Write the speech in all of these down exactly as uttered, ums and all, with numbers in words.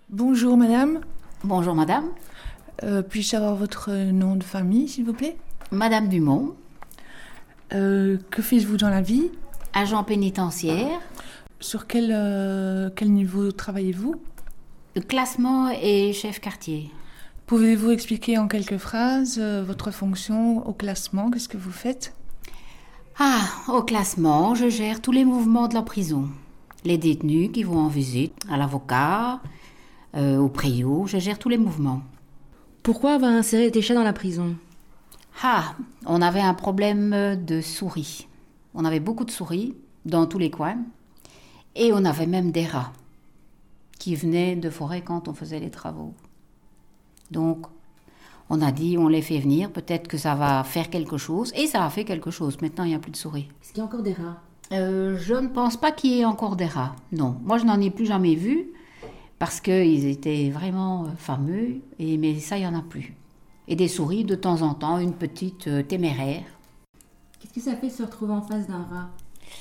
Bonjour madame. Bonjour madame. Euh, puis-je avoir votre nom de famille, s'il vous plaît? Madame Dumont. Euh, que faites-vous dans la vie? Agent pénitentiaire. Sur quel, euh, quel niveau travaillez-vous? Classement et chef quartier. Pouvez-vous expliquer en quelques phrases euh, votre fonction au classement? Qu'est-ce que vous faites? Ah, au classement, je gère tous les mouvements de la prison. Les détenus qui vont en visite, à l'avocat, euh, au préau, je gère tous les mouvements. Pourquoi avoir inséré des chats dans la prison? Ah, on avait un problème de souris. On avait beaucoup de souris dans tous les coins. Et on avait même des rats qui venaient de forêt quand on faisait les travaux. Donc, on a dit, on les fait venir, peut-être que ça va faire quelque chose. Et ça a fait quelque chose. Maintenant, il n'y a plus de souris. Est-ce qu'il y a encore des rats? euh, Je ne pense pas qu'il y ait encore des rats. Non, moi, je n'en ai plus jamais vu parce qu'ils étaient vraiment fameux. Et, mais ça, il n'y en a plus. Et des souris, de temps en temps, une petite euh, téméraire. Qu'est-ce que ça fait de se retrouver en face d'un rat?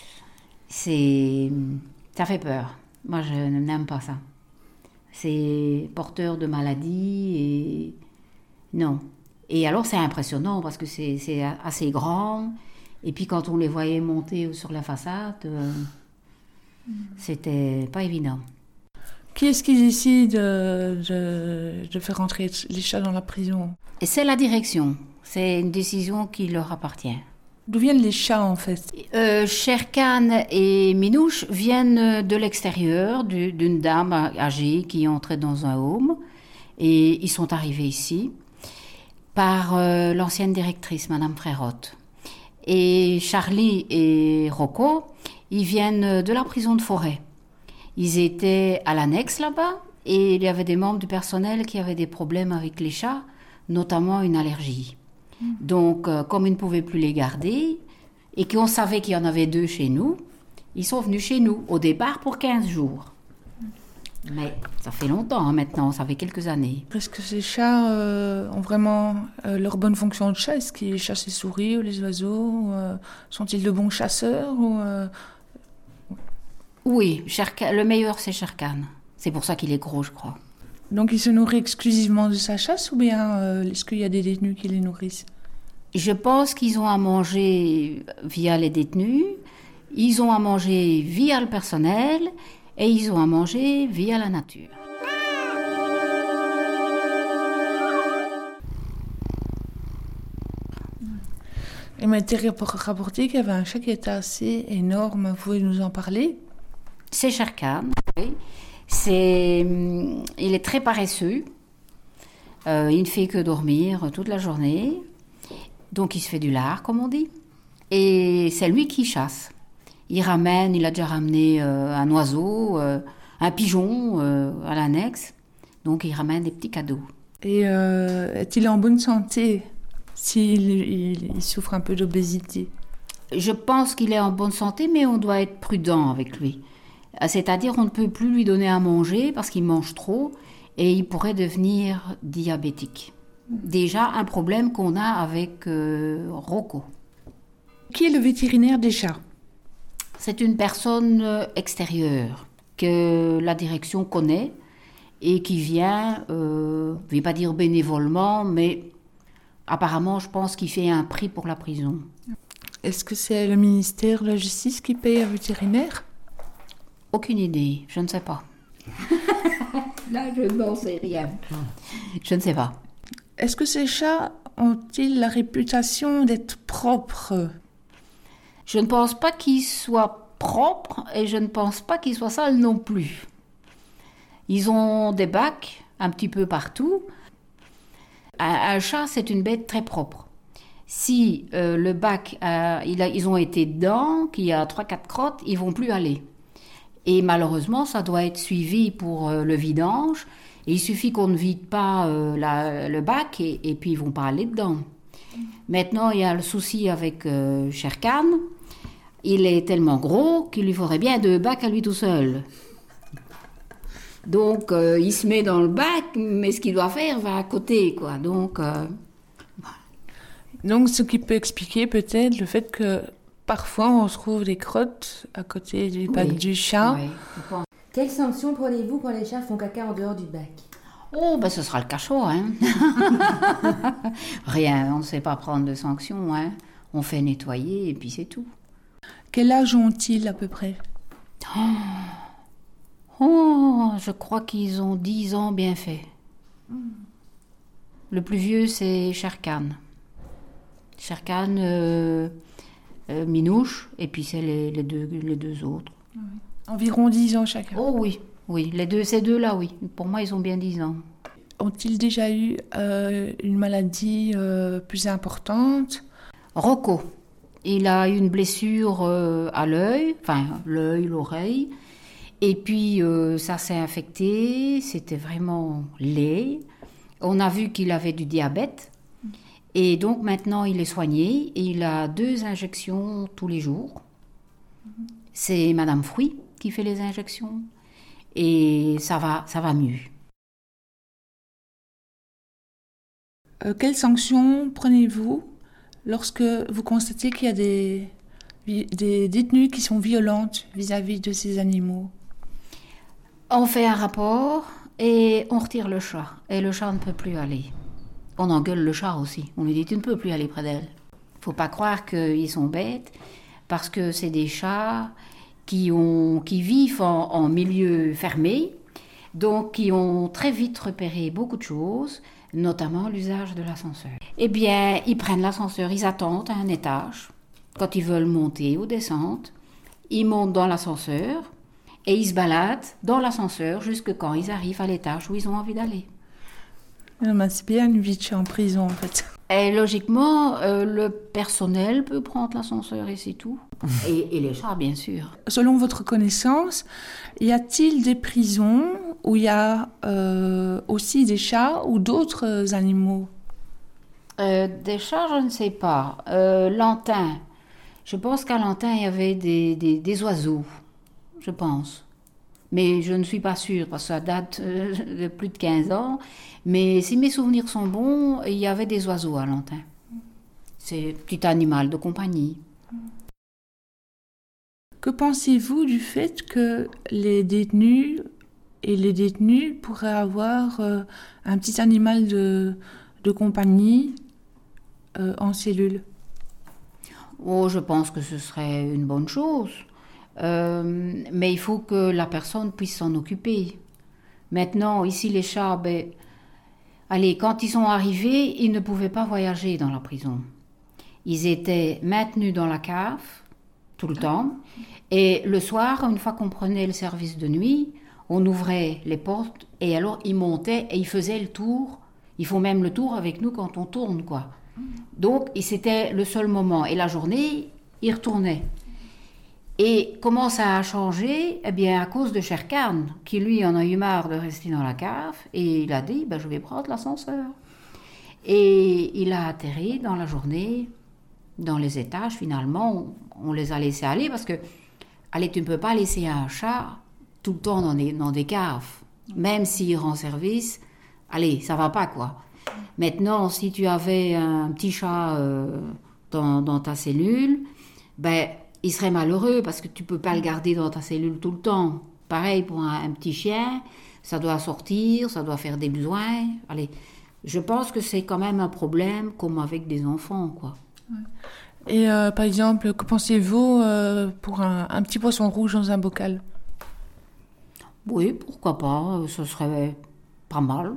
C'est... Ça fait peur. Moi, je n'aime pas ça. C'est porteur de maladies et... Non. Et alors, c'est impressionnant parce que c'est, c'est assez grand. Et puis, quand on les voyait monter sur la façade, euh, mmh. c'était pas évident. Qui est-ce qui décide de, de, de faire entrer les chats dans la prison? Et c'est la direction. C'est une décision qui leur appartient. D'où viennent les chats, en fait? euh, Sherkan et Minouche viennent de l'extérieur, du, d'une dame âgée qui entrait dans un home. Et ils sont arrivés ici par euh, l'ancienne directrice, Madame Frérotte. Et Charlie et Rocco, ils viennent de la prison de Forêt. Ils étaient à l'annexe là-bas, et il y avait des membres du personnel qui avaient des problèmes avec les chats, notamment une allergie. Donc, euh, comme ils ne pouvaient plus les garder, et qu'on savait qu'il y en avait deux chez nous, ils sont venus chez nous, au départ pour quinze jours. Mais ça fait longtemps hein, maintenant, ça fait quelques années. Est-ce que ces chats euh, ont vraiment euh, leur bonne fonction de chat? Est-ce qu'ils chassent les souris ou les oiseaux ou, euh, sont-ils de bons chasseurs ou, euh... Oui, Sherkan, le meilleur c'est Sherkan. C'est pour ça qu'il est gros, je crois. Donc il se nourrit exclusivement de sa chasse ou bien euh, est-ce qu'il y a des détenus qui les nourrissent? Je pense qu'ils ont à manger via les détenus, ils ont à manger via le personnel et ils ont à manger via la nature. Il m'a été rapporté qu'il y avait un chat qui était assez énorme. Vous pouvez nous en parler? C'est Sherkan, oui. C'est, il est très paresseux. Euh, il ne fait que dormir toute la journée. Donc il se fait du lard, comme on dit. Et c'est lui qui chasse. Il ramène, il a déjà ramené euh, un oiseau, euh, un pigeon euh, à l'annexe. Donc il ramène des petits cadeaux. Et euh, est-il en bonne santé s'il il, il souffre un peu d'obésité? Je pense qu'il est en bonne santé, mais on doit être prudent avec lui. C'est-à-dire on ne peut plus lui donner à manger parce qu'il mange trop et il pourrait devenir diabétique. Déjà un problème qu'on a avec euh, Rocco. Qui est le vétérinaire des chats? C'est une personne extérieure que la direction connaît et qui vient, euh, je ne vais pas dire bénévolement, mais apparemment je pense qu'il fait un prix pour la prison. Est-ce que c'est le ministère de la Justice qui paye un vétérinaire? Aucune idée, je ne sais pas. Là, je n'en sais rien. Je ne sais pas. Est-ce que ces chats ont-ils la réputation d'être propres? Je ne pense pas qu'ils soient propres et je ne pense pas qu'ils soient sales non plus. Ils ont des bacs un petit peu partout. Un, un chat, c'est une bête très propre. Si euh, le bac, euh, il a, ils ont été dedans, qu'il y a trois quatre crottes, ils ne vont plus aller. Et malheureusement, ça doit être suivi pour euh, le vidange. Et il suffit qu'on ne vide pas euh, la, le bac et, et puis ils ne vont pas aller dedans. Maintenant, il y a le souci avec euh, Sherkan. Il est tellement gros qu'il lui faudrait bien deux bacs à lui tout seul. Donc, euh, il se met dans le bac, mais ce qu'il doit faire va à côté, quoi. Donc, euh, voilà. Donc, ce qui peut expliquer peut-être le fait que parfois on trouve des crottes à côté du bac oui, du chat. Oui, je pense. Quelle sanction prenez-vous quand les chats font caca en dehors du bac? Oh, ben ce sera le cachot, hein. Rien, on ne sait pas prendre de sanctions, hein. On fait nettoyer et puis c'est tout. Quel âge ont-ils à peu près? Oh, oh, je crois qu'ils ont dix ans bien fait. Le plus vieux, c'est Sherkan. Sherkan, euh, euh, Minouche, et puis c'est les, les, deux, les deux autres. Oui. Environ dix ans chacun. Oh oui, oui, les deux, ces deux-là, oui. Pour moi, ils ont bien dix ans. Ont-ils déjà eu euh, une maladie euh, plus importante? Rocco, il a eu une blessure euh, à l'œil, enfin l'œil, l'oreille, et puis euh, ça s'est infecté, c'était vraiment laid. On a vu qu'il avait du diabète, et donc maintenant il est soigné, et il a deux injections tous les jours. C'est Madame Fruit qui fait les injections, et ça va, ça va mieux. Euh, quelles sanctions prenez-vous lorsque vous constatez qu'il y a des, des détenues qui sont violentes vis-à-vis de ces animaux? On fait un rapport et on retire le chat. Et le chat ne peut plus aller. On engueule le chat aussi. On lui dit, tu ne peux plus aller près d'elle. Il ne faut pas croire qu'ils sont bêtes, parce que c'est des chats qui, ont, qui vivent en, en milieu fermé, donc qui ont très vite repéré beaucoup de choses, notamment l'usage de l'ascenseur. Eh bien, ils prennent l'ascenseur, ils attendent à un étage. Quand ils veulent monter ou descendre, ils montent dans l'ascenseur et ils se baladent dans l'ascenseur jusque quand ils arrivent à l'étage où ils ont envie d'aller. Ah ben, c'est bien une vie de chat en prison, en fait. Et logiquement, euh, le personnel peut prendre l'ascenseur et c'est tout. Et, et les chats, bien sûr. Selon votre connaissance, y a-t-il des prisons où il y a euh, aussi des chats ou d'autres animaux? euh, Des chats, je ne sais pas. Euh, Lantin, je pense qu'à Lantin, il y avait des, des, des oiseaux, je pense. Mais je ne suis pas sûre, parce que ça date euh, de plus de quinze ans. Mais si mes souvenirs sont bons, il y avait des oiseaux à Lantin. C'est un petit animal de compagnie. Que pensez-vous du fait que les détenus et les détenus pourraient avoir euh, un petit animal de, de compagnie euh, en cellule? Oh, je pense que ce serait une bonne chose. Euh, mais il faut que la personne puisse s'en occuper. Maintenant, ici, les chats, ben, allez, quand ils sont arrivés, ils ne pouvaient pas voyager dans la prison. Ils étaient maintenus dans la cave tout le temps. Et le soir, une fois qu'on prenait le service de nuit, on ouvrait les portes et alors ils montaient et ils faisaient le tour. Ils font même le tour avec nous quand on tourne, quoi. Donc, c'était le seul moment. Et la journée, ils retournaient. Et comment ça a changé? Eh bien, à cause de Sherkan, qui lui en a eu marre de rester dans la cave, et il a dit, ben, je vais prendre l'ascenseur. Et il a atterri dans la journée, dans les étages, finalement, on, on les a laissés aller, parce que, allez, tu ne peux pas laisser un chat tout le temps dans des, dans des caves, même s'il rend service, allez, ça va pas, quoi. Maintenant, si tu avais un petit chat euh, dans, dans ta cellule, ben, il serait malheureux parce que tu peux pas le garder dans ta cellule tout le temps. Pareil pour un, un petit chien, ça doit sortir, ça doit faire des besoins. Allez, je pense que c'est quand même un problème comme avec des enfants, quoi. Et euh, par exemple, que pensez-vous euh, pour un, un petit poisson rouge dans un bocal? Oui, pourquoi pas, ce serait pas mal.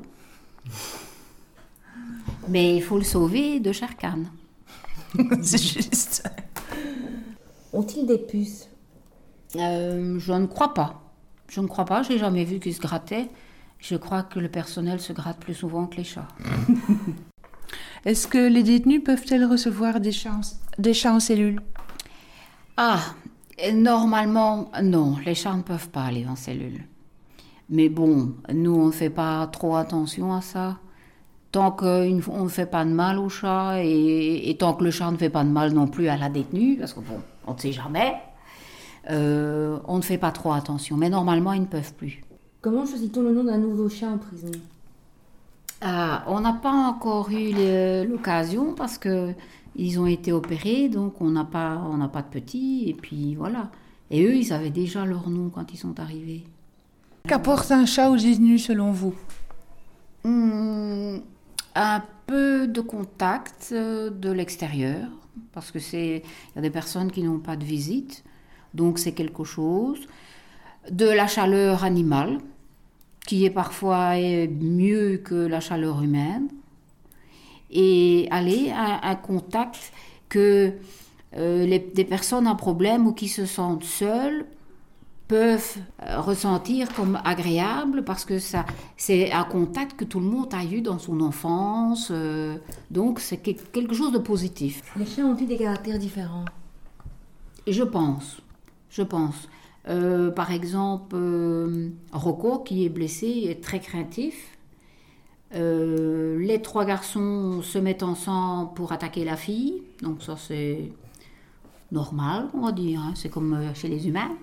Mais il faut le sauver de Sherkan. C'est juste. Ont-ils des puces? euh, Je ne crois pas. Je ne crois pas, j'ai jamais vu qu'ils se grattaient. Je crois que le personnel se gratte plus souvent que les chats. Est-ce que les détenus peuvent-elles recevoir des chats, des chats en cellule? Ah, normalement, non, les chats ne peuvent pas aller en cellule. Mais bon, nous, on ne fait pas trop attention à ça. Tant qu'on ne fait pas de mal au chat et, et tant que le chat ne fait pas de mal non plus à la détenue, parce que bon, on ne sait jamais, euh, on ne fait pas trop attention. Mais normalement, ils ne peuvent plus. Comment choisit-on le nom d'un nouveau chat en prison? Ah, on n'a pas encore eu le, l'occasion parce que ils ont été opérés, donc on n'a pas, on n'a pas de petits, et puis voilà. Et eux, ils avaient déjà leur nom quand ils sont arrivés. Qu'apporte un chat aux détenus selon vous? Hum, un peu de contact euh, de l'extérieur, parce que c'est, il y a des personnes qui n'ont pas de visite, donc c'est quelque chose. De la chaleur animale, qui est parfois est mieux que la chaleur humaine. Et aller à un contact que euh, les, des personnes en problème ou qui se sentent seules peuvent euh, ressentir comme agréable, parce que ça, c'est un contact que tout le monde a eu dans son enfance, euh, donc c'est que, quelque chose de positif. Les chats ont-ils des caractères différents? Et je pense, je pense. Euh, par exemple, euh, Rocco, qui est blessé, est très craintif. Euh, les trois garçons se mettent ensemble pour attaquer la fille, donc ça c'est normal, on va dire, hein. C'est comme euh, chez les humains.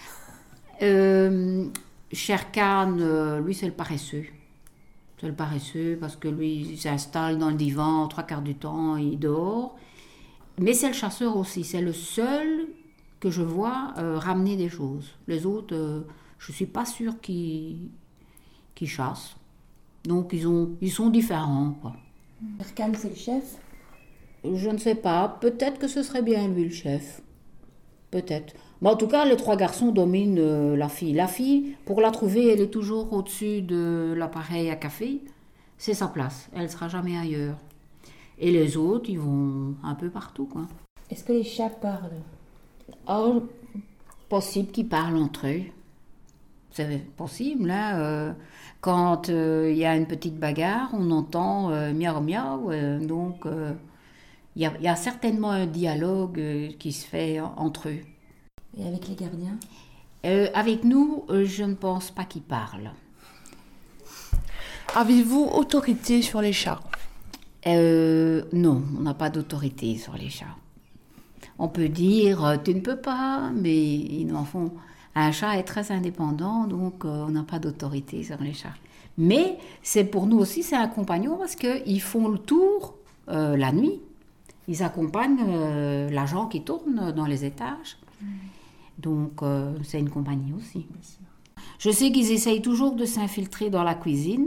Euh, Sherkan, euh, lui c'est le paresseux. C'est le paresseux parce que lui il s'installe dans le divan, trois quarts du temps il dort. Mais c'est le chasseur aussi, c'est le seul que je vois euh, ramener des choses. Les autres, euh, je ne suis pas sûre qu'ils, qu'ils chassent. Donc ils, ont, ils sont différents, quoi. Sherkan, c'est le chef? Je ne sais pas, peut-être que ce serait bien lui le chef. Peut-être. Mais en tout cas, les trois garçons dominent euh, la fille. La fille, pour la trouver, elle est toujours au-dessus de l'appareil à café. C'est sa place, elle ne sera jamais ailleurs. Et les autres, ils vont un peu partout, quoi. Est-ce que les chats parlent? Oh, possible qu'ils parlent entre eux. C'est possible, hein. Euh, quand il euh, y a une petite bagarre, on entend euh, miaou miaou. Euh, donc, il euh, y, y a certainement un dialogue euh, qui se fait entre eux. Et avec les gardiens? euh, Avec nous, euh, je ne pense pas qu'ils parlent. Avez-vous autorité sur les chats? euh, Non, on n'a pas d'autorité sur les chats. On peut dire, tu ne peux pas, mais ils en font. Un chat est très indépendant, donc euh, on n'a pas d'autorité sur les chats. Mais c'est pour nous aussi, c'est un compagnon parce qu'ils font le tour euh, la nuit. Ils accompagnent euh, l'agent qui tourne dans les étages. Mmh. Donc euh, c'est une compagnie aussi. Je sais qu'ils essayent toujours de s'infiltrer dans la cuisine.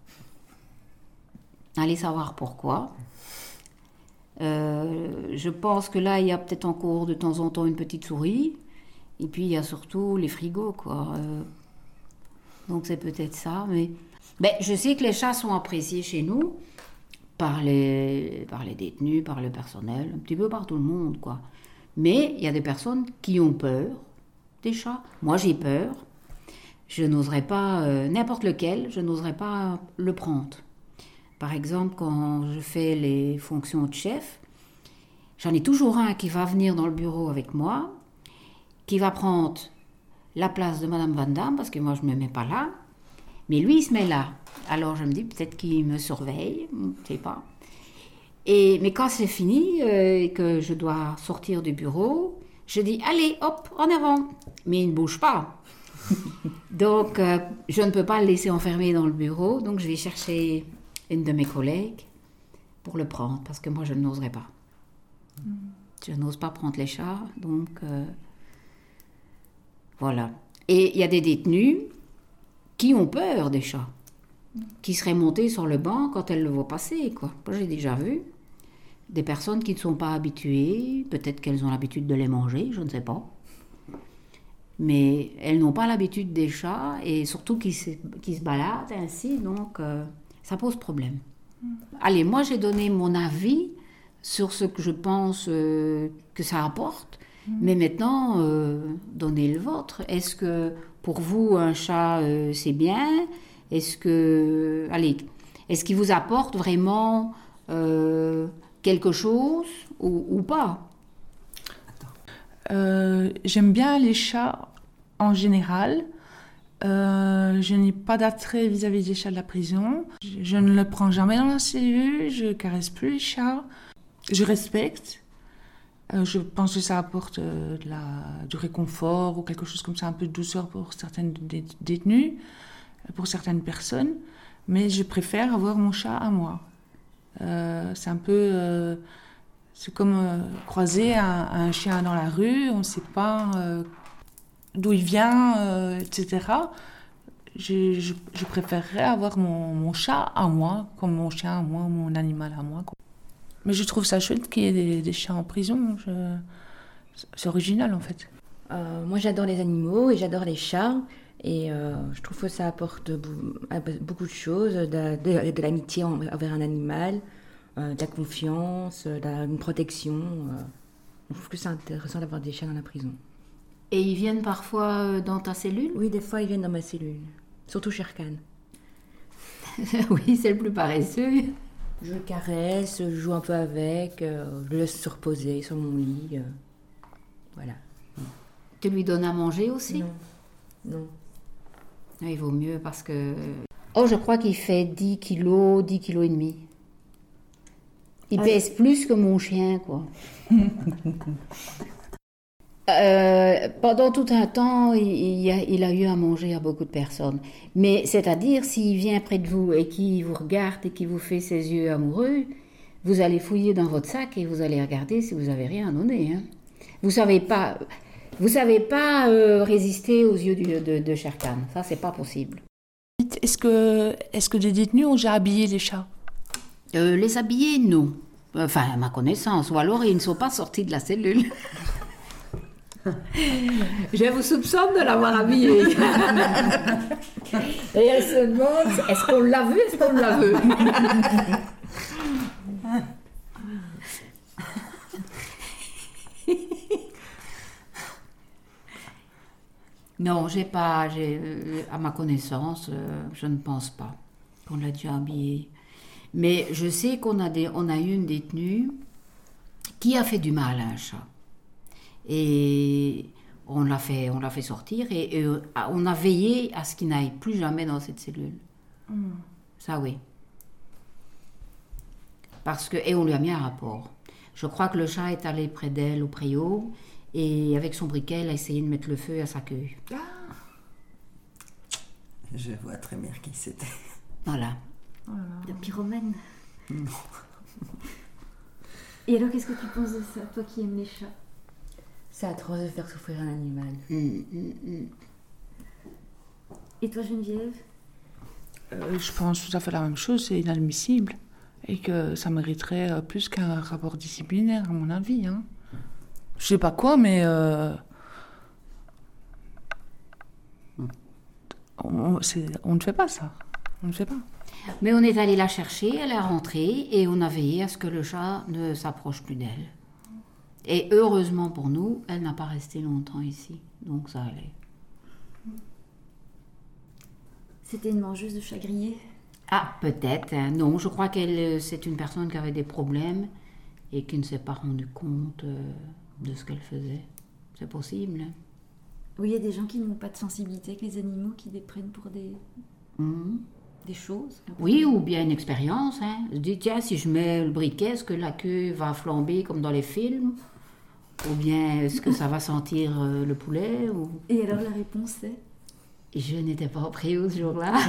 Allez savoir pourquoi. Euh, je pense que là, il y a peut-être encore de temps en temps une petite souris. Et puis, il y a surtout les frigos, quoi. Euh, donc, c'est peut-être ça. Mais ben, je sais que les chats sont appréciés chez nous par les, par les détenus, par le personnel, un petit peu par tout le monde, quoi. Mais il y a des personnes qui ont peur des chats. Moi, j'ai peur. Je n'oserais pas, euh, n'importe lequel, je n'oserais pas le prendre. Par exemple, quand je fais les fonctions de chef, j'en ai toujours un qui va venir dans le bureau avec moi, qui va prendre la place de Madame Van Damme, parce que moi je ne me mets pas là, mais lui il se met là. Alors je me dis peut-être qu'il me surveille, je ne sais pas. Et, mais quand c'est fini euh, et que je dois sortir du bureau, je dis allez hop en avant, mais il ne bouge pas. Donc euh, je ne peux pas le laisser enfermer dans le bureau, donc je vais chercher une de mes collègues pour le prendre, parce que moi je n'oserais pas. Mm. Je n'ose pas prendre les chats, donc euh, voilà. Et il y a des détenus qui ont peur des chats, mm. qui seraient montés sur le banc quand elles le voient passer, quoi. Moi j'ai déjà vu des personnes qui ne sont pas habituées, peut-être qu'elles ont l'habitude de les manger, je ne sais pas. Mais elles n'ont pas l'habitude des chats, et surtout qui se, qui se baladent ainsi, donc... Euh, ça pose problème. Mmh. Allez, moi j'ai donné mon avis sur ce que je pense euh, que ça apporte, mmh. mais maintenant, euh, donnez le vôtre. Est-ce que pour vous, un chat, euh, c'est bien? Est-ce que, allez, est-ce qu'il vous apporte vraiment euh, quelque chose ou, ou pas? euh, J'aime bien les chats en général. Euh, je n'ai pas d'attrait vis-à-vis des chats de la prison. Je, je ne le prends jamais dans la cellule, je caresse plus les chats. Je respecte. Euh, je pense que ça apporte euh, de la, du réconfort ou quelque chose comme ça, un peu de douceur pour certaines dé- détenues, pour certaines personnes. Mais je préfère avoir mon chat à moi. Euh, c'est un peu... Euh, c'est comme euh, croiser un, un chien dans la rue, on ne sait pas... Euh, d'où il vient, euh, et cetera. je, je, je préférerais avoir mon, mon chat à moi, comme mon chien à moi, mon animal à moi, quoi. Mais je trouve ça chouette qu'il y ait des, des chats en prison. Je... C'est original, en fait. Euh, moi, j'adore les animaux et j'adore les chats. Et euh, je trouve que ça apporte beaucoup de choses, de, de, de l'amitié envers un animal, euh, de la confiance, de la, une protection. Euh. Je trouve que c'est intéressant d'avoir des chats dans la prison. Et ils viennent parfois dans ta cellule? Oui, des fois ils viennent dans ma cellule, surtout Sherkan. Oui, c'est le plus paresseux. Je le caresse, je joue un peu avec, euh, je le laisse se reposer sur mon lit. Euh, voilà. Tu lui donnes à manger aussi? Non. Non. Il vaut mieux parce que... Oh, je crois qu'il fait dix kilos, dix kilos et demi. Il ah, pèse plus que mon chien, quoi. euh, pendant tout un temps, il, il, a, il a eu à manger à beaucoup de personnes. Mais c'est-à-dire, s'il vient près de vous et qu'il vous regarde et qu'il vous fait ses yeux amoureux, vous allez fouiller dans votre sac et vous allez regarder si vous n'avez rien à donner. Hein. Vous savez pas... Vous ne savez pas euh, résister aux yeux du, de, de Sherkan. Ça, c'est pas possible. Est-ce que, est-ce que des détenus ont déjà habillé les chats? euh, Les habiller, non. Enfin, à ma connaissance. Ou alors, ils ne sont pas sortis de la cellule. Je vous soupçonne de l'avoir habillé. Et elle se demande, est-ce qu'on l'a vu, est-ce qu'on l'a vu? Non, j'ai pas, j'ai, à ma connaissance, euh, je ne pense pas qu'on l'a déjà habillé. Mais je sais qu'on a, des, on a eu une détenue qui a fait du mal à un chat. Et on l'a fait, on l'a fait sortir et, et on a veillé à ce qu'il n'aille plus jamais dans cette cellule. Mm. Ça, oui. Parce que, et on lui a mis un rapport. Je crois que le chat est allé près d'elle au préau. Et avec son briquet, elle a essayé de mettre le feu à sa queue. Ah. Je vois très bien qui c'était. Voilà. Oh là là. La pyromane. Non. Et alors, qu'est-ce que tu penses de ça, toi qui aimes les chats? C'est atroce de faire souffrir un animal. Mmh, mmh, mmh. Et toi, Geneviève? euh, Je pense tout à fait la même chose, c'est inadmissible. Et que ça mériterait plus qu'un rapport disciplinaire, à mon avis, hein. Je sais pas quoi, mais euh, on, c'est, on ne fait pas ça. On ne fait pas. Mais on est allé la chercher, elle est rentrée et on a veillé à ce que le chat ne s'approche plus d'elle. Et heureusement pour nous, elle n'a pas resté longtemps ici, donc ça allait. C'était une mangeuse de chat grillé? Ah, peut-être. Hein. Non, je crois qu'elle c'est une personne qui avait des problèmes et qui ne s'est pas rendu compte euh, de ce qu'elle faisait. C'est possible. Hein. Oui, il y a des gens qui n'ont pas de sensibilité avec les animaux, qui les prennent pour des, mmh. des choses. Oui, ou bien une expérience. Hein. Je dis, tiens, si je mets le briquet, est-ce que la queue va flamber comme dans les films? Ou bien est-ce que ça va sentir euh, le poulet ou... Et alors la réponse est? Je n'étais pas au préau ce jour-là.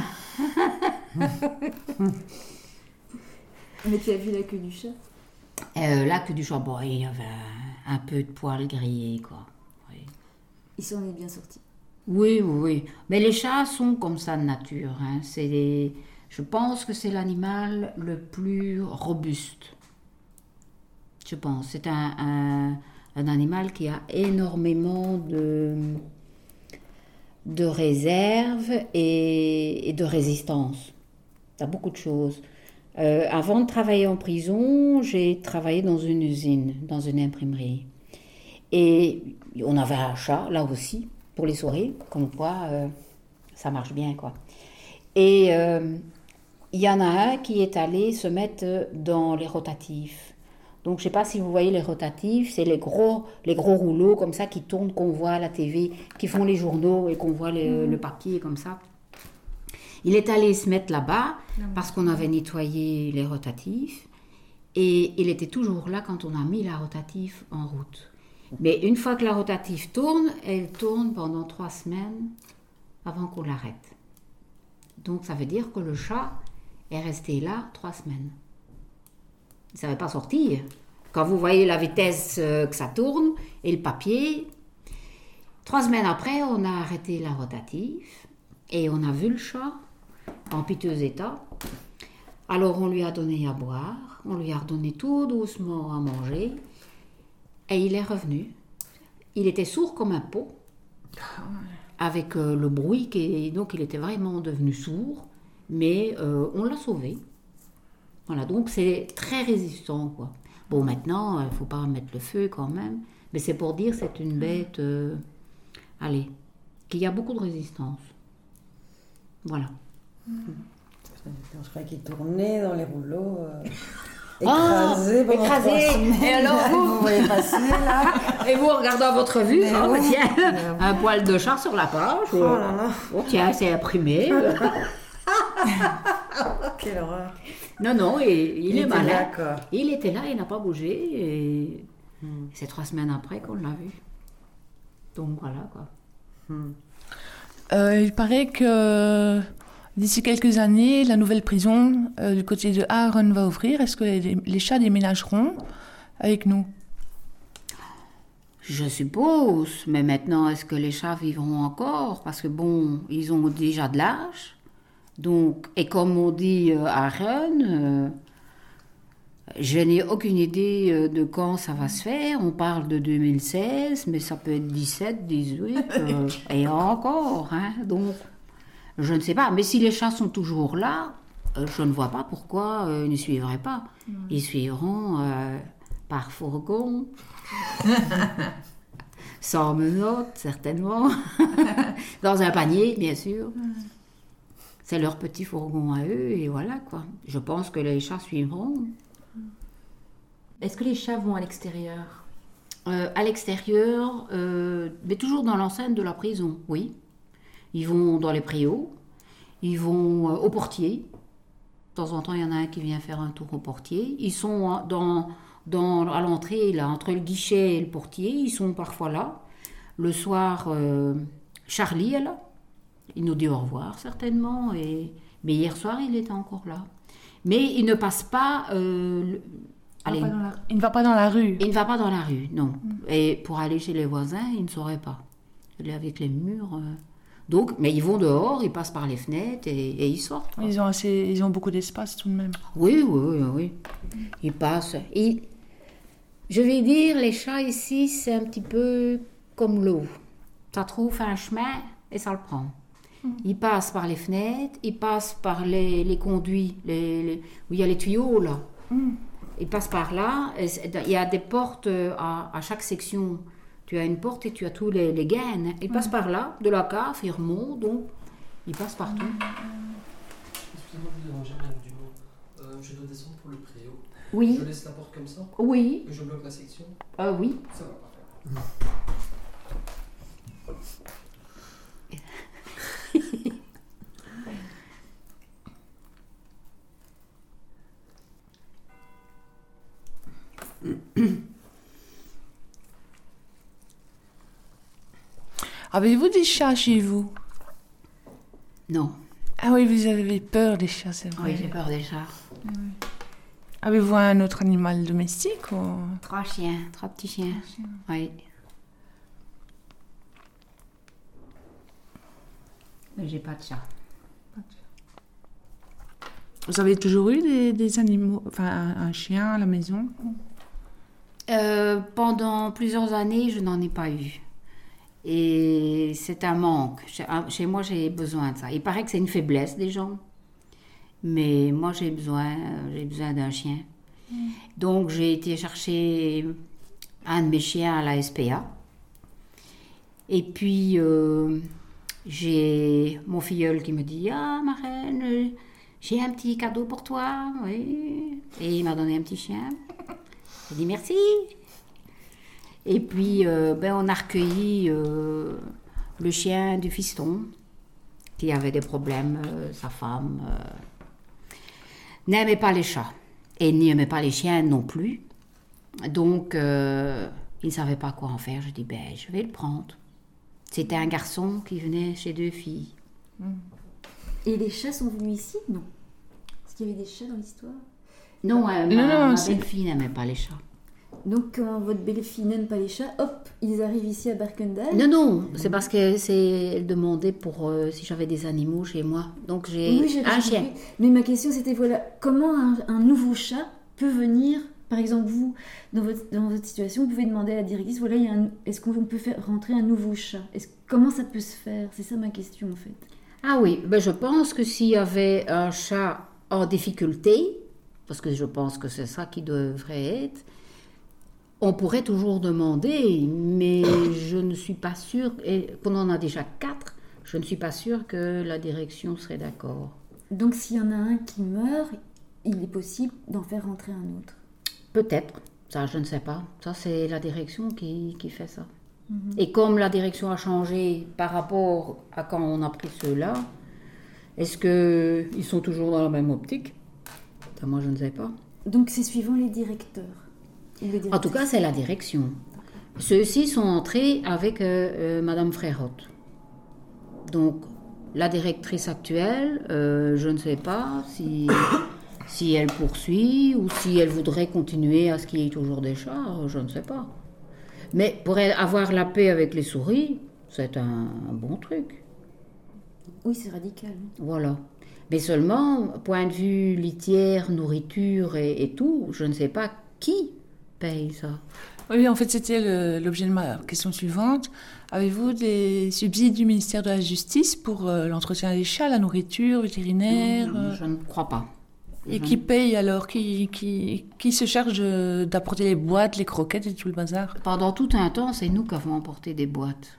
Mais tu as vu la queue du chat? Euh, la queue du chat, bon, il y avait un, un peu de poils grillés, quoi. Oui. Il s'en est bien sorti. Oui, oui, oui. Mais les chats sont comme ça de nature. Hein. C'est des... Je pense que c'est l'animal le plus robuste. Je pense. C'est un, un, un animal qui a énormément de, de réserve et, et de résistance. Il y a beaucoup de choses. Euh, avant de travailler en prison, j'ai travaillé dans une usine, dans une imprimerie. Et on avait un chat, là aussi, pour les souris, comme quoi euh, ça marche bien, quoi. Et euh, il y en a un qui est allé se mettre dans les rotatifs. Donc, je ne sais pas si vous voyez les rotatifs, c'est les gros, les gros rouleaux comme ça qui tournent, qu'on voit à la T V, qui font les journaux et qu'on voit les, mmh. le papier comme ça. Il est allé se mettre là-bas parce qu'on avait nettoyé les rotatifs et il était toujours là quand on a mis la rotative en route. Mais une fois que la rotative tourne, elle tourne pendant trois semaines avant qu'on l'arrête. Donc ça veut dire que le chat est resté là trois semaines. Il ne savait pas sortir. Quand vous voyez la vitesse que ça tourne et le papier, trois semaines après, on a arrêté la rotative. Et on a vu le chat en piteux état. Alors on lui a donné à boire, on lui a redonné tout doucement à manger. Et il est revenu. Il était sourd comme un pot. Avec euh, le bruit, qui, donc il était vraiment devenu sourd. Mais euh, on l'a sauvé. Voilà, donc c'est très résistant, quoi. Bon, maintenant, il ne faut pas mettre le feu quand même. Mais c'est pour dire c'est une bête, euh, allez, qui a beaucoup de résistance. Voilà. Je croyais qu'il tournait dans les rouleaux, euh, écrasé. écrasé pendant écrasé. trois semaines. Et alors vous, vous voyez passer là. Et vous, regardant votre vue, Mais oh, oui. bah, tiens, un poil de chat sur la page. Oh là là. Oh, tiens, c'est imprimé. Quelle horreur. Non, non, et, il, Il est était malin. là, quoi. Il était là, il n'a pas bougé. Et Hmm. c'est trois semaines après qu'on l'a vu. Donc voilà, quoi. Hmm. Euh, il paraît que d'ici quelques années, la nouvelle prison euh, du côté de Aaron va ouvrir. Est-ce que les, les chats déménageront avec nous? Je suppose, mais maintenant, est-ce que les chats vivront encore? Parce que bon, ils ont déjà de l'âge. Donc, et comme on dit euh, à Rennes, euh, je n'ai aucune idée euh, de quand ça va se faire. On parle de deux mille seize, mais ça peut être dix-sept, dix-huit, euh, et encore. Hein, donc, je ne sais pas. Mais si les chats sont toujours là, euh, je ne vois pas pourquoi euh, ils ne suivraient pas. Ils suivront euh, par fourgon. Sans menottes, certainement. Dans un panier, bien sûr. C'est leur petit fourgon à eux, et voilà, quoi. Je pense que les chats suivront. Est-ce que les chats vont à l'extérieur? Euh, à l'extérieur, euh, mais toujours dans l'enceinte de la prison, oui. Ils vont dans les préaux, ils vont euh, au portier. De temps en temps, il y en a un qui vient faire un tour au portier. Ils sont euh, dans... Dans, à l'entrée, là, entre le guichet et le portier, ils sont parfois là. Le soir, euh, Charlie est là. Il nous dit au revoir, certainement. Et... Mais hier soir, il était encore là. Mais il ne passe pas... Euh, le... Allez, Il va pas dans la- il ne va pas dans la rue. il ne va pas dans la rue, non. Et pour aller chez les voisins, il ne saurait pas. Il est avec les murs... euh. Donc, mais ils vont dehors, ils passent par les fenêtres et, et ils sortent, quoi. Ils ont, assez, ils ont beaucoup d'espace tout de même. Oui, oui, oui, oui. Ils passent. Et je vais dire, les chats ici, c'est un petit peu comme l'eau. Ça trouve un chemin et ça le prend. Ils passent par les fenêtres, ils passent par les, les conduits, les, les- où il y a les tuyaux, là. Ils passent par là. Et c'est- il y a des portes euh, à, à chaque section. Tu as une porte et tu as tous les, les gaines. Ils passent par là, de la cave, ils remontent, donc ils passent partout. Excusez-moi de vous déranger, Madame Dumont. Euh, je dois descendre pour le préau. Oui, Je laisse la porte comme ça oui, et je bloque la section. euh, oui. Ça va, parfait. Avez-vous des chats chez vous? Non, Ah oui, vous avez peur des chats, c'est vrai. oui, j'ai peur des chats. Avez-vous un autre animal domestique ou... Trois chiens, trois petits chiens. Oui. Mais j'ai pas de chat. Vous avez toujours eu des, des animaux, enfin un, un chien à la maison? Euh, pendant plusieurs années, je n'en ai pas eu. Et c'est un manque. Chez, chez moi, j'ai besoin de ça. Il paraît que c'est une faiblesse des gens. Mais moi, j'ai besoin, j'ai besoin d'un chien. Donc, j'ai été chercher un de mes chiens à la S P A. Et puis, euh, j'ai mon filleul qui me dit « Ah, ma reine, euh, j'ai un petit cadeau pour toi. » Oui. Et il m'a donné un petit chien. J'ai dit « Merci. » Et puis, euh, ben, on a recueilli euh, le chien du fiston, qui avait des problèmes. Euh, sa femme euh, n'aimait pas les chats, et n'aimait pas les chiens non plus. Donc, euh, il ne savait pas quoi en faire. Je dis, ben, je vais le prendre. C'était un garçon qui venait chez deux filles. Et les chats sont venus ici? Non. Est-ce qu'il y avait des chats dans l'histoire? Non, euh, Non, ma, non, ma c'est- belle-fille n'aimait pas les chats. Donc, quand votre belle-fille n'aime pas les chats, hop, ils arrivent ici à Berkendal. Non, non, c'est parce que c'est elle demandait pour euh, si j'avais des animaux chez moi. Donc j'ai Oui, j'ai un compris. chien. Mais ma question, c'était voilà, comment un, un nouveau chat peut venir, par exemple, vous, dans votre, dans votre situation, vous pouvez demander à la directrice, voilà, il y a un- est-ce qu'on peut faire rentrer un nouveau chat? Est-ce, comment ça peut se faire? C'est ça ma question, en fait. Ah oui, ben je pense que s'il y avait un chat en difficulté, parce que je pense que c'est ça qui devrait être, on pourrait toujours demander, mais je ne suis pas sûre, et qu'on en a déjà quatre, je ne suis pas sûre que la direction serait d'accord. Donc, s'il y en a un qui meurt, il est possible d'en faire rentrer un autre. Peut-être, ça je ne sais pas. Ça c'est la direction qui, qui fait ça. Et comme la direction a changé par rapport à quand on a pris ceux-là, est-ce qu'ils sont toujours dans la même optique? Ça, moi je ne sais pas. Donc, c'est suivant les directeurs. ou les En tout directrices. cas, c'est la direction. Ceux-ci sont entrés avec euh, euh, Madame Frérotte. Donc, la directrice actuelle, euh, je ne sais pas si, si elle poursuit ou si elle voudrait continuer à ce qu'il y ait toujours des chats, je ne sais pas. Mais pour avoir la paix avec les souris, c'est un, un bon truc. Oui, c'est radical. Voilà. Mais seulement, point de vue litière, nourriture et, et tout, je ne sais pas qui paye ça. Oui, en fait, c'était le- l'objet de ma question suivante. Avez-vous des subsides du ministère de la Justice pour euh, l'entretien des chats, la nourriture, vétérinaire euh, Je ne crois pas. Et Je- qui paye alors qui, qui, qui se charge euh, d'apporter les boîtes, les croquettes et tout le bazar? Pendant tout un temps, c'est nous qui avons emporté des boîtes.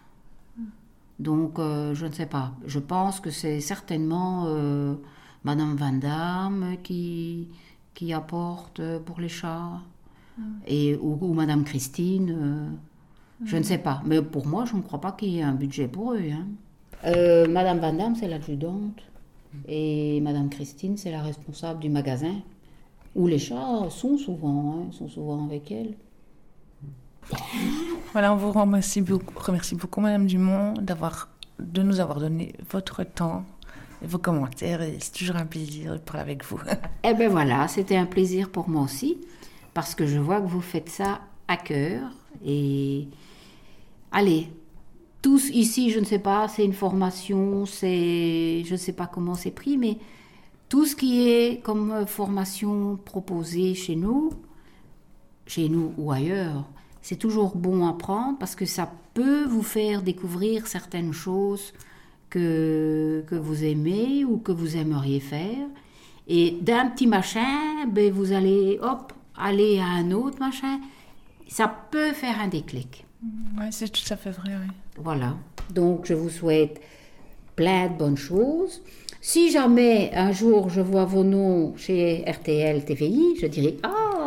Donc, euh, je ne sais pas. Je pense que c'est certainement euh, Madame Van Damme qui, qui apporte euh, pour les chats. Et, ou, ou Madame Christine. euh, je ne sais pas. Mais pour moi, je ne crois pas qu'il y ait un budget pour eux. Hein. Euh, Madame Van Damme, c'est l'adjudante. Et Madame Christine, c'est la responsable du magasin. Où les chats sont souvent, hein, sont souvent avec elle. Voilà, on vous remercie beaucoup, remercie beaucoup Madame Dumont, d'avoir, de nous avoir donné votre temps et vos commentaires. Et c'est toujours un plaisir de parler avec vous. Eh bien voilà, c'était un plaisir pour moi aussi, parce que je vois que vous faites ça à cœur. Et allez, tous ici, je ne sais pas, c'est une formation, c'est, je ne sais pas comment c'est pris, mais tout ce qui est comme formation proposée chez nous, chez nous ou ailleurs, c'est toujours bon à prendre parce que ça peut vous faire découvrir certaines choses que, que vous aimez ou que vous aimeriez faire. Et d'un petit machin, ben vous allez hop, aller à un autre machin. Ça peut faire un déclic. Oui, c'est tout à fait vrai, oui. Voilà. Donc, je vous souhaite plein de bonnes choses. Si jamais un jour je vois vos noms chez R T L T V I, je dirai « Ah !»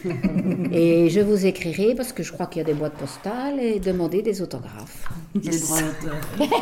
Et je vous écrirai, parce que je crois qu'il y a des boîtes postales, et demander des autographes. Les droits d'auteur.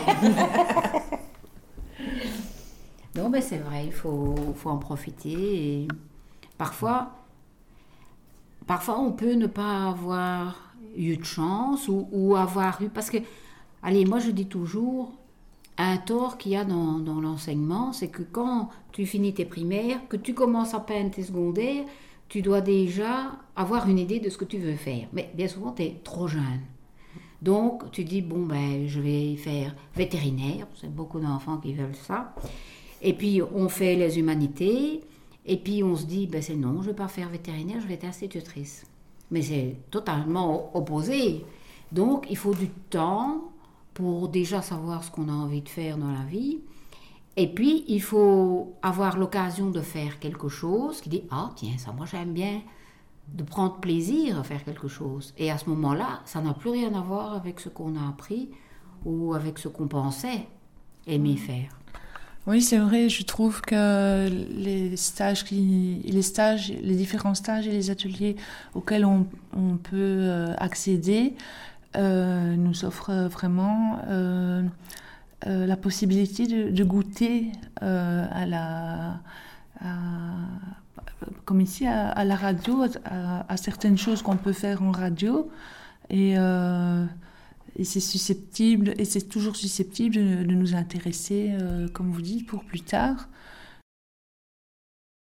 Non, mais c'est vrai, il faut, faut en profiter. Et parfois, parfois, on peut ne pas avoir eu de chance ou, ou avoir eu... Parce que, allez, moi je dis toujours, un tort qu'il y a dans, dans l'enseignement, c'est que quand tu finis tes primaires, que tu commences à peine tes secondaires, tu dois déjà avoir une idée de ce que tu veux faire. Mais bien souvent, tu es trop jeune. Donc, tu dis, bon, ben, je vais faire vétérinaire. C'est beaucoup d'enfants qui veulent ça. Et puis, on fait les humanités. Et puis, on se dit, ben, c'est non, je ne vais pas faire vétérinaire, je vais être institutrice. Mais c'est totalement opposé. Donc, il faut du temps pour déjà savoir ce qu'on a envie de faire dans la vie. Et puis, il faut avoir l'occasion de faire quelque chose qui dit « Ah, tiens, ça, moi, j'aime bien », de prendre plaisir à faire quelque chose. Et à ce moment-là, ça n'a plus rien à voir avec ce qu'on a appris ou avec ce qu'on pensait aimer faire. Oui, c'est vrai, je trouve que les stages, qui, les stages, les différents stages et les ateliers auxquels on, on peut euh, accéder euh, nous offrent vraiment euh, euh, la possibilité de, de goûter euh, à la... À, comme ici à, à la radio, à, à certaines choses qu'on peut faire en radio. Et... Euh, Et c'est susceptible, et c'est toujours susceptible de, de nous intéresser, euh, comme vous dites, pour plus tard.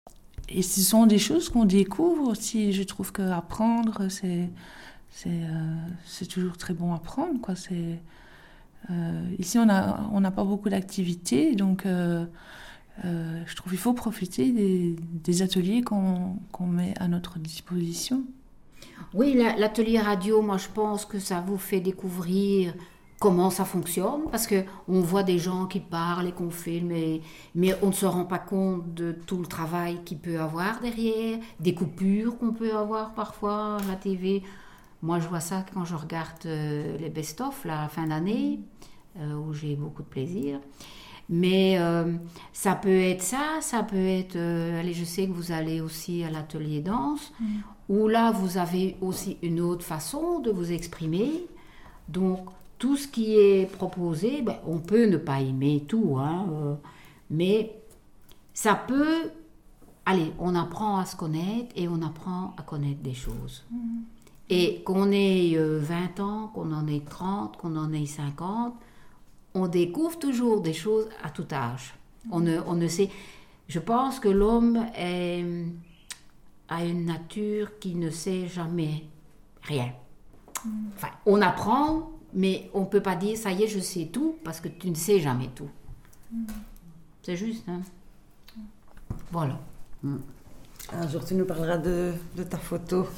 et ce sont des choses qu'on découvre aussi. Je trouve qu'apprendre, c'est, c'est, euh, c'est toujours très bon à apprendre, quoi. C'est, euh, ici, on a, on n'a pas beaucoup d'activités, donc euh, euh, je trouve qu'il faut profiter des, des ateliers qu'on, qu'on met à notre disposition. Oui, la- l'atelier radio, moi je pense que ça vous fait découvrir comment ça fonctionne, parce que on voit des gens qui parlent et qu'on filme, et- mais on ne se rend pas compte de tout le travail qu'il peut avoir derrière, des coupures qu'on peut avoir parfois à la T V. Moi je vois ça quand je regarde euh, les best-of, la fin d'année, euh, où j'ai beaucoup de plaisir. Mais euh, ça peut être ça, ça peut être... euh, allez, je sais que vous allez aussi à l'atelier danse, où là, vous avez aussi une autre façon de vous exprimer. Donc, tout ce qui est proposé, ben, on peut ne pas aimer tout, hein, euh, mais ça peut... Allez, on apprend à se connaître et on apprend à connaître des choses. Et qu'on ait euh, vingt ans, qu'on en ait trente, qu'on en ait cinquante, on découvre toujours des choses à tout âge. On ne, on ne sait... Je pense que l'homme est, a une nature qui ne sait jamais rien. Enfin, on apprend, mais on ne peut pas dire, ça y est, je sais tout, parce que tu ne sais jamais tout. C'est juste, hein? Voilà. Un jour, tu nous parleras de, de ta photo.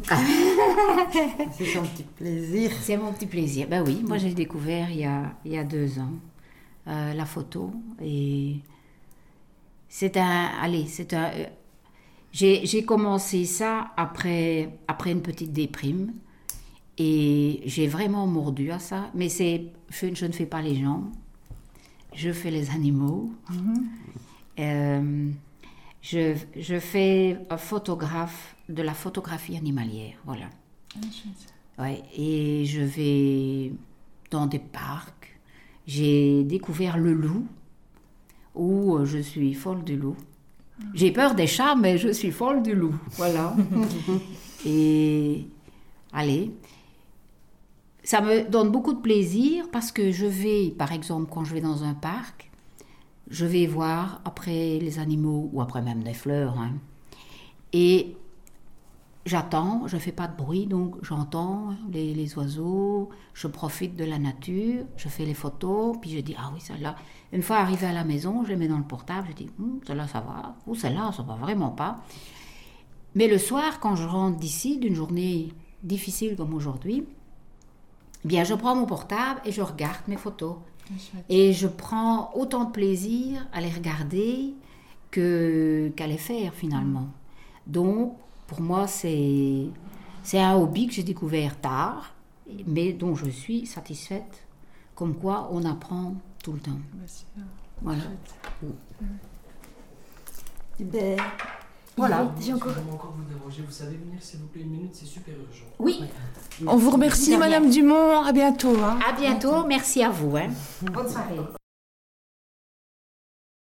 C'est ton petit plaisir. C'est mon petit plaisir. Ben oui, moi j'ai découvert il y a, il y a deux ans euh, la photo. Et c'est un... Allez, c'est un... euh, j'ai, j'ai commencé ça après, après une petite déprime. Et j'ai vraiment mordu à ça. Mais c'est, je, je ne fais pas les gens. Je fais les animaux. Euh, je, je fais un photographe de la photographie animalière. Voilà. Ouais, et je vais dans des parcs. J'ai découvert le loup, où euh, je suis folle du loup. J'ai peur des chats, mais je suis folle du loup. Voilà. Et allez, ça me donne beaucoup de plaisir parce que je vais, par exemple, quand je vais dans un parc, je vais voir après les animaux ou après même des fleurs, hein. Et j'attends, je ne fais pas de bruit, donc j'entends les, les oiseaux, je profite de la nature, je fais les photos, puis je dis, ah oui, celle-là. Une fois arrivée à la maison, je les mets dans le portable, je dis, Hum, celle-là ça va, ou celle-là ça va vraiment pas. Mais le soir, quand je rentre d'ici, d'une journée difficile comme aujourd'hui, eh bien je prends mon portable et je regarde mes photos. Et je prends autant de plaisir à les regarder que, qu'à les faire finalement. Donc, pour moi, c'est, c'est un hobby que j'ai découvert tard, mais dont je suis satisfaite. Comme quoi, on apprend tout le temps. Voilà. Ben, Voilà. J'ai encore... Je vais encore vous déranger. Vous savez venir, s'il vous plaît, une minute, c'est super urgent. Oui, On vous remercie, De rien. Madame Dumont. À bientôt. Hein. à bientôt. Merci à vous. Hein. Bonne soirée.